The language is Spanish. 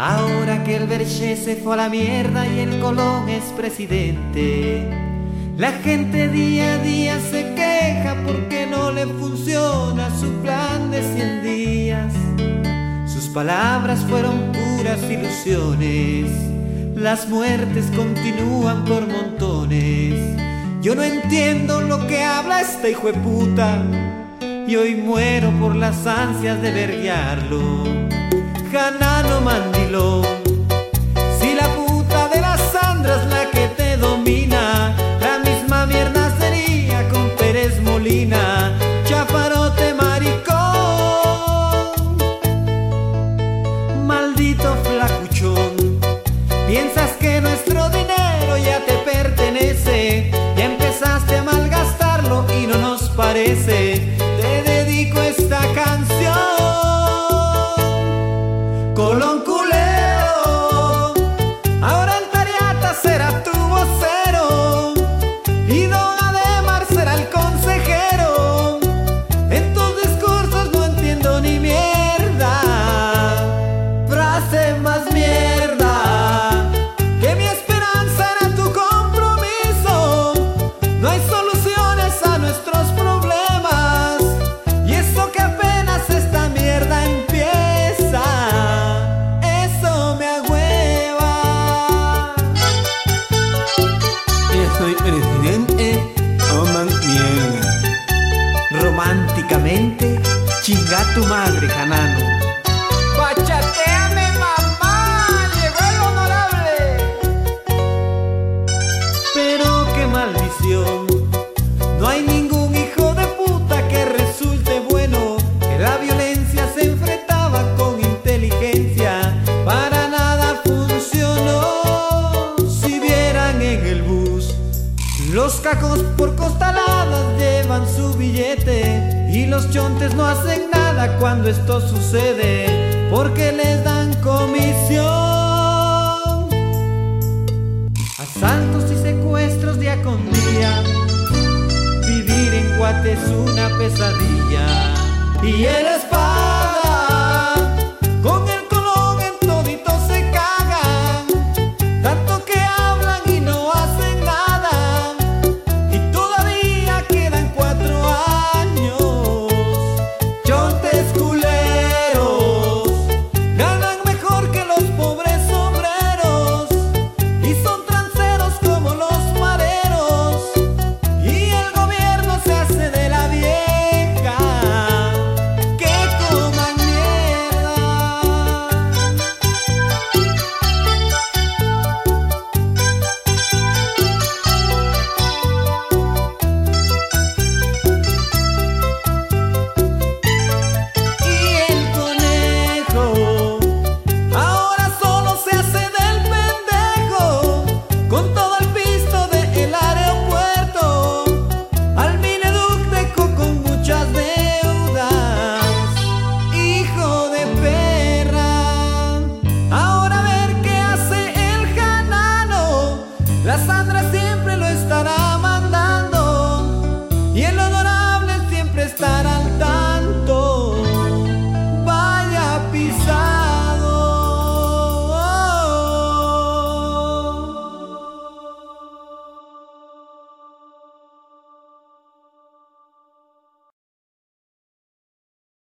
Ahora que el Berché se fue a la mierda y el Colón es presidente, la gente día a día se queja porque no le funciona su plan de 100 días. Sus palabras fueron puras ilusiones, las muertes continúan por montones. Yo no entiendo lo que habla este hijo de puta y hoy muero por las ansias de verguearlo. Janano mandilón, si la puta de la Sandra es la que te domina, la misma mierda sería con Pérez Molina. Chafarote maricón, maldito flacuchón, piensas que nuestro dinero ya te pertenece, ya empezaste a malgastarlo y no nos parece. Te dedico esta canción. Colón culero, ahora el Tariata será tu vocero y Don Ademar será el consejero. En tus discursos no entiendo ni mierda, frase más mierda, que mi esperanza era tu compromiso. No hay soluciones a nuestros problemas y eso que apenas esta mierda empieza. Soy presidente, coman mierda. Románticamente, chinga tu madre, Janano. ¡Bachateame, mamá! ¡Llegó el honorable! Pero qué maldición, no hay ningún hijo de puta que resulte bueno, que la violencia se enfrentaba con inteligencia. Para nada funcionó. Si vieran en el bus, los cacos por costaladas llevan su billete y los chontes no hacen nada cuando esto sucede porque les dan comisión. Asaltos y secuestros día con día, vivir en Guate es una pesadilla y el espacio